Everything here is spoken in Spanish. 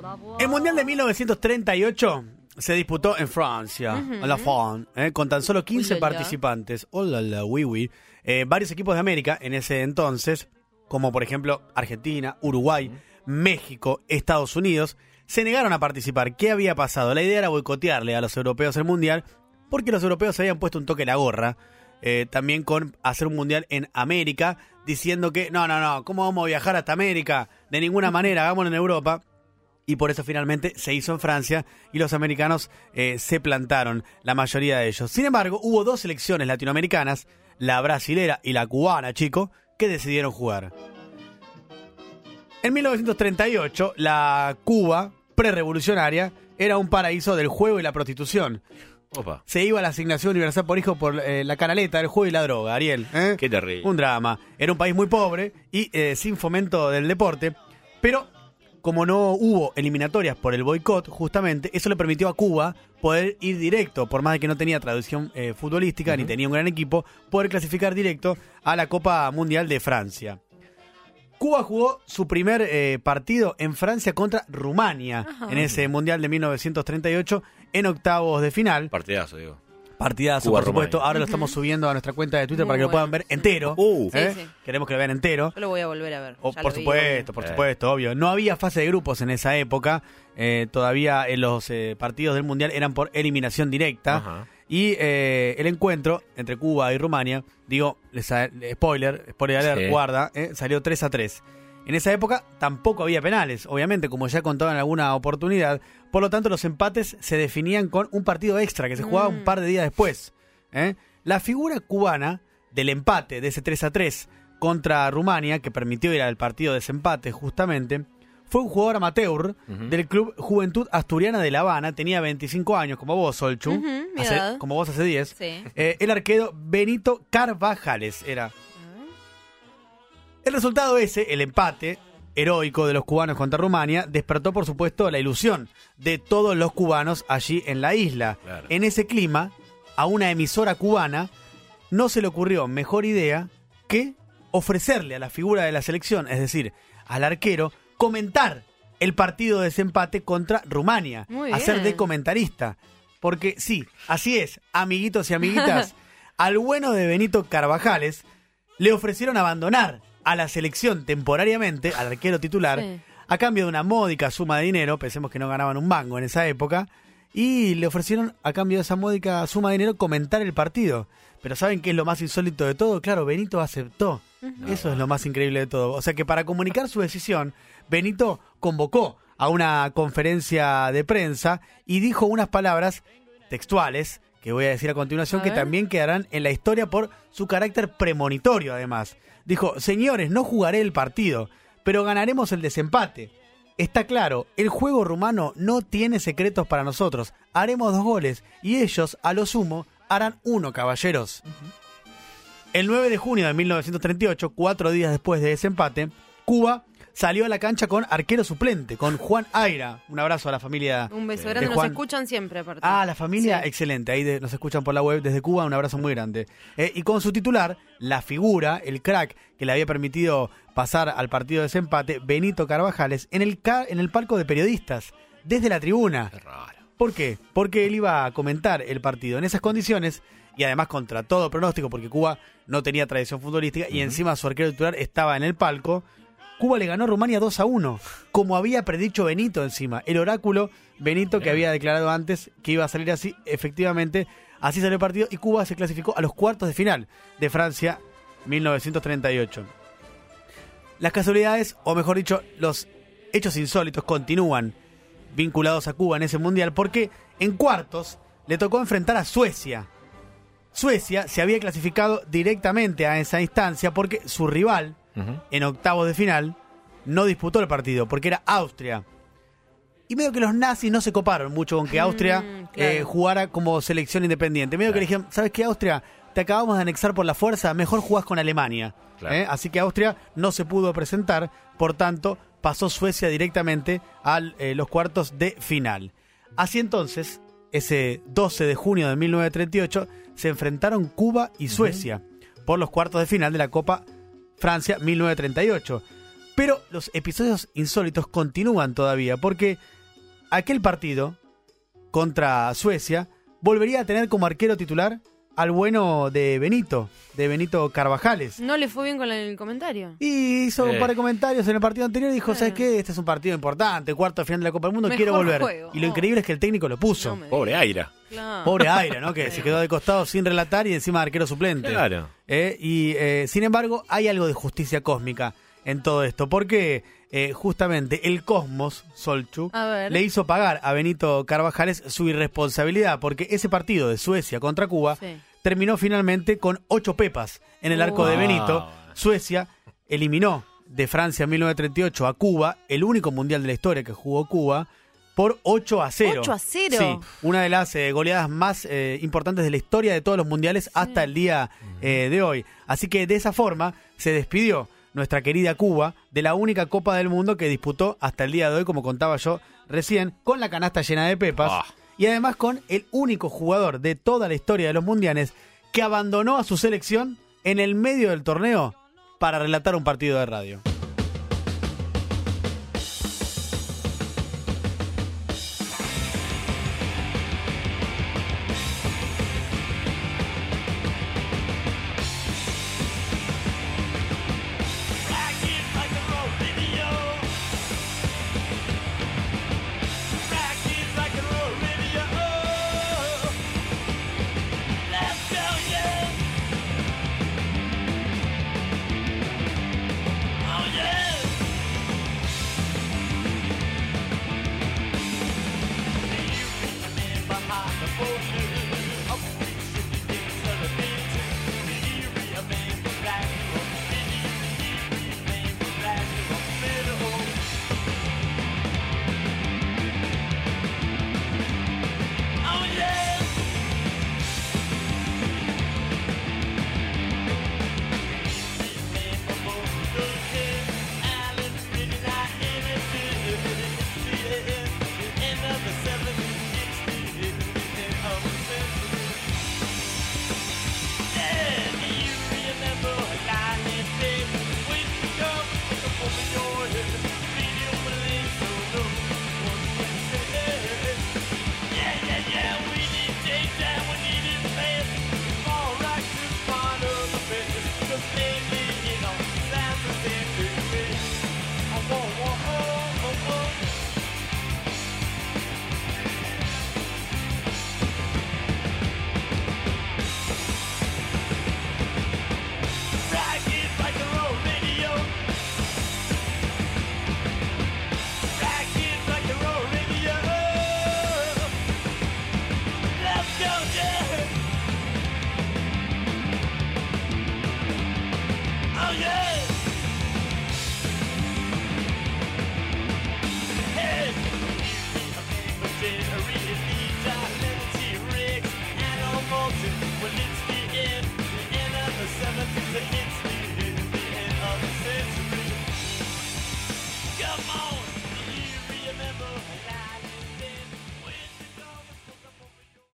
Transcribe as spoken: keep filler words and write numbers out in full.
El Mundial de mil novecientos treinta y ocho se disputó en Francia, Uh-huh. a La France, eh, con tan solo quince Uy, la, la. participantes. Hola, la, oui, oui. Eh, varios equipos de América en ese entonces, como por ejemplo Argentina, Uruguay, México, Estados Unidos, se negaron a participar. ¿Qué había pasado? La idea era boicotearle a los europeos el Mundial, porque los europeos se habían puesto un toque en la gorra, eh, también con hacer un Mundial en América, diciendo que no, no, no, ¿cómo vamos a viajar hasta América? De ninguna manera, hagámoslo en Europa. Y por eso finalmente se hizo en Francia y los americanos eh, se plantaron, la mayoría de ellos. Sin embargo, hubo dos selecciones latinoamericanas, la brasilera y la cubana, chico, que decidieron jugar. En mil novecientos treinta y ocho, la Cuba prerevolucionaria era un paraíso del juego y la prostitución. Opa. Se iba a la asignación universal por hijo por eh, la canaleta del juego y la droga, Ariel. ¿eh? Qué terrible. Un drama. Era un país muy pobre y eh, sin fomento del deporte, pero como no hubo eliminatorias por el boicot, justamente, eso le permitió a Cuba poder ir directo, por más de que no tenía tradición eh, futbolística, uh-huh. ni tenía un gran equipo, poder clasificar directo a la Copa Mundial de Francia. Cuba jugó su primer eh, partido en Francia contra Rumania, uh-huh. en ese Mundial de mil novecientos treinta y ocho, en octavos de final. Partidazo, digo. Partidazo, Cuba, por supuesto. Rumania. Ahora lo estamos subiendo a nuestra cuenta de Twitter Muy para que lo puedan bueno. ver entero. Uh. ¿eh? Sí, sí. Queremos que lo vean entero. Yo lo voy a volver a ver. O, Ya por lo vi, supuesto, obvio. por Eh. supuesto, obvio. No había fase de grupos en esa época. Eh, todavía en los eh, partidos del Mundial eran por eliminación directa. Ajá. Y eh, el encuentro entre Cuba y Rumania, digo, les, spoiler, spoiler alert, Sí. guarda, eh, salió tres a tres. En esa época tampoco había penales, obviamente, como ya contaba en alguna oportunidad. Por lo tanto, los empates se definían con un partido extra que se jugaba Mm. un par de días después. ¿eh? La figura cubana del empate de ese tres a tres contra Rumania, que permitió ir al partido de desempate justamente, fue un jugador amateur Uh-huh. del Club Juventud Asturiana de La Habana. Tenía veinticinco años, como vos, Solchu. Ujú, mi Hace- edad. como vos hace diez. Sí. Eh, el arquero Benito Carvajales era. El resultado ese, el empate heroico de los cubanos contra Rumania, despertó por supuesto la ilusión de todos los cubanos allí en la isla. Claro. En ese clima, a una emisora cubana no se le ocurrió mejor idea que ofrecerle a la figura de la selección, es decir, al arquero, comentar el partido de desempate contra Rumania, Muy hacer bien. de comentarista. Porque sí, así es, amiguitos y amiguitas, al bueno de Benito Carvajales le ofrecieron abandonar a la selección temporariamente, al arquero titular, Sí. a cambio de una módica suma de dinero. Pensemos que no ganaban un mango en esa época, y le ofrecieron a cambio de esa módica suma de dinero comentar el partido. Pero ¿saben qué es lo más insólito de todo? Claro, Benito aceptó. Eso es lo más increíble de todo. O sea que para comunicar su decisión, Benito convocó a una conferencia de prensa y dijo unas palabras textuales que voy a decir a continuación, A que ver. también quedarán en la historia por su carácter premonitorio además. Dijo: señores, no jugaré el partido, pero ganaremos el desempate. Está claro, el juego rumano no tiene secretos para nosotros. Haremos dos goles y ellos, a lo sumo, harán uno, caballeros. El nueve de junio de mil novecientos treinta y ocho, cuatro días después de ese empate, Cuba salió a la cancha con arquero suplente, con Juan Aira. Un abrazo a la familia. Un beso de grande, nos Juan. escuchan siempre aparte. Ah, la familia, Sí. excelente. Ahí de- nos escuchan por la web desde Cuba, un abrazo muy grande. Eh, y con su titular, la figura, el crack que le había permitido pasar al partido de desempate, Benito Carvajales, en el, ca- en el palco de periodistas, desde la tribuna. Qué raro. ¿Por qué? Porque él iba a comentar el partido en esas condiciones y además contra todo pronóstico, porque Cuba no tenía tradición futbolística y encima su arquero titular estaba en el palco. Cuba le ganó a Rumania dos a uno, como había predicho Benito encima. El oráculo Benito, que había declarado antes que iba a salir así, efectivamente, así salió el partido y Cuba se clasificó a los cuartos de final de Francia mil novecientos treinta y ocho. Las casualidades, o mejor dicho, los hechos insólitos continúan vinculados a Cuba en ese mundial, porque en cuartos le tocó enfrentar a Suecia. Suecia se había clasificado directamente a esa instancia porque su rival, Uh-huh. en octavos de final, no disputó el partido, porque era Austria. Y medio que los nazis no se coparon mucho con que Austria Mm, claro. eh, jugara como selección independiente. Medio que le dijeron: ¿sabes qué, Austria? Te acabamos de anexar por la fuerza, mejor jugás con Alemania. Claro. ¿eh? Así que Austria no se pudo presentar, por tanto, pasó Suecia directamente a eh, los cuartos de final. Así entonces, ese doce de junio de mil novecientos treinta y ocho, se enfrentaron Cuba y Suecia uh-huh. por los cuartos de final de la Copa Francia mil novecientos treinta y ocho. Pero los episodios insólitos continúan todavía, porque aquel partido contra Suecia volvería a tener como arquero titular al bueno de Benito, de Benito Carvajales. No le fue bien con el comentario. Y hizo Eh. un par de comentarios en el partido anterior y dijo, Eh. ¿sabes qué? Este es un partido importante, cuarto de final de la Copa del Mundo, Mejor quiero volver. juego. Y lo increíble es que el técnico lo puso. No me Pobre Aira. Claro. Pobre Aira, ¿no? Que se quedó de costado sin relatar y encima de arquero suplente. Claro. Eh, y eh, sin embargo, hay algo de justicia cósmica en todo esto, porque eh, justamente el Cosmos, Solchu, A ver. le hizo pagar a Benito Carvajales su irresponsabilidad, porque ese partido de Suecia contra Cuba Sí. terminó finalmente con ocho pepas en el arco de Wow. Benito. Suecia eliminó de Francia en mil novecientos treinta y ocho a Cuba, el único mundial de la historia que jugó Cuba, por ocho a cero. ocho a cero. Sí, una de las eh, goleadas más eh, importantes de la historia de todos los mundiales hasta el día eh, de hoy. Así que de esa forma se despidió nuestra querida Cuba de la única Copa del Mundo que disputó hasta el día de hoy, como contaba yo recién, con la canasta llena de pepas. Ah. Y además con el único jugador de toda la historia de los mundiales que abandonó a su selección en el medio del torneo para relatar un partido de radio.